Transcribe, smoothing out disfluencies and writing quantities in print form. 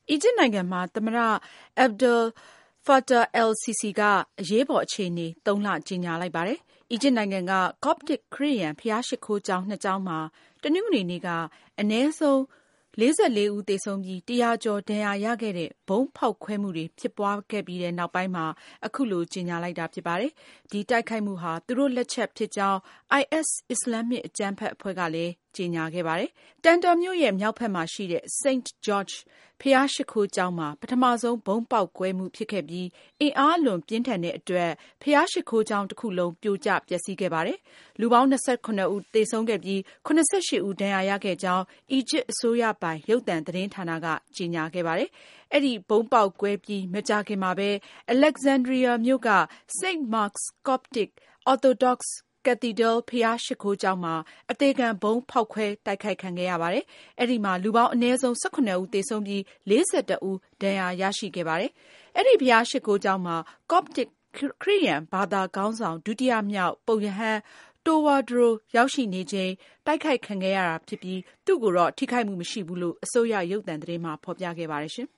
အီဂျစ်နိုင်ငံမှာသမ္မတ Abdel Fattah el-Sisi ကအရေးပေါ်အခြေအနေ 3 လကြေညာလိုက်ပါတယ်။ အီဂျစ်နိုင်ငံက Coptic ခရစ်ယာန်ဘုရားရှိခိုးကျောင်း 2 ကျောင်းမှာ တနင်္ဂနွေနေ့က အနည်းဆုံး 44 ဦးသေဆုံးပြီး 100 ကျော်ဒဏ်ရာရခဲ့တဲ့ ဗုံးဖောက်ခွဲမှုတွေဖြစ်ပွားခဲ့ပြီးနောက်ပိုင်းမှာ အခုလိုကြေညာလိုက်တာဖြစ်ပါတယ်။ ဒီတိုက်ခိုက်မှုဟာ သူတို့လက်ချက်ဖြစ်ကြောင်း IS အစ္စလာမ်မစ်အကြမ်းဖက်အဖွဲ့ကလည်း ကြေညာခဲ့ပါတယ်။ Tanta မြို့ရဲ့မြောက်ဘက်မှာရှိတဲ့ St. George ဘုရားရှိခိုးကျောင်းမှာ ပထမဆုံးဗုံးပေါက်ကွဲမှုဖြစ်ခဲ့ပြီး အင်အားအလွန်ပြင်းထန်တဲ့အတွက် ဘုရားရှိခိုးကျောင်းတခုလုံးပြိုကျပျက်စီးခဲ့ပါတယ်။ လူပေါင်း 27 ဦးသေဆုံးခဲ့ပြီး 78 ဦးဒဏ်ရာရခဲ့ကြောင်း အီဂျစ်အစိုးရပိုင်ရုပ်သံသတင်းဌာနက ကြေညာခဲ့ပါတယ်။ အဲဒီဗုံးပေါက်ကွဲပြီးမကြာခင်မှာပဲ Alexandria မြို့က St. Mark's Coptic Orthodox Cathedral ဘုရားရှိခိုးကျောင်းမှာ အသေခံဗုံးဖောက်ခွဲတိုက်ခိုက်ခံခဲ့ရပါတယ်။ အဲဒီမှာ လူပေါင်းအနည်းဆုံး 18 ဦးသေဆုံးပြီး 41 ဦးဒဏ်ရာရရှိခဲ့ပါတယ်။ အဲဒီဘုရားရှိခိုးကျောင်းမှာ Coptic ခရစ်ယာန်ဘာသာခေါင်းဆောင် ဒုတိယမြောက် ပုပ်ရဟန်း Tawadros ရောက်ရှိနေချိန် တိုက်ခိုက်ခံခဲ့ရတာဖြစ်ပြီး သူ့ကိုတော့ ထိခိုက်မှုမရှိဘူးလို့ အစိုးရရုပ်သံသတင်းမှာ ဖေါ်ပြခဲ့ပါတယ်ရှင်